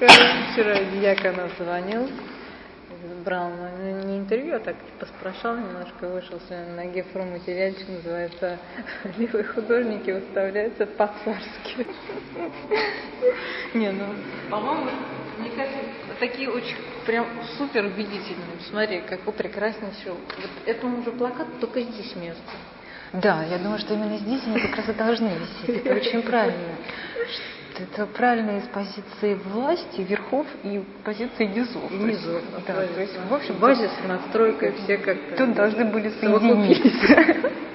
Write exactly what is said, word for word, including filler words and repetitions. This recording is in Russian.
Вчера Дьяконов звонил, брал ну, не интервью, а так типа спрашивал немножко, вышел сегодня на Гефру материальчик, называется «Левые художники выставляются по-царски». Не, ну, по-моему, мне кажется, такие очень прям супер убедительные. Смотри, какой прекраснейший. Вот этому уже плакат только здесь место. Да, я думаю, что именно здесь они как раз и должны висеть. Это очень правильно. Это правильно из позиции власти, верхов и позиции низов. И низов. Да, то есть, в общем, базис, настройка, все как-то... Тут должны были соединиться.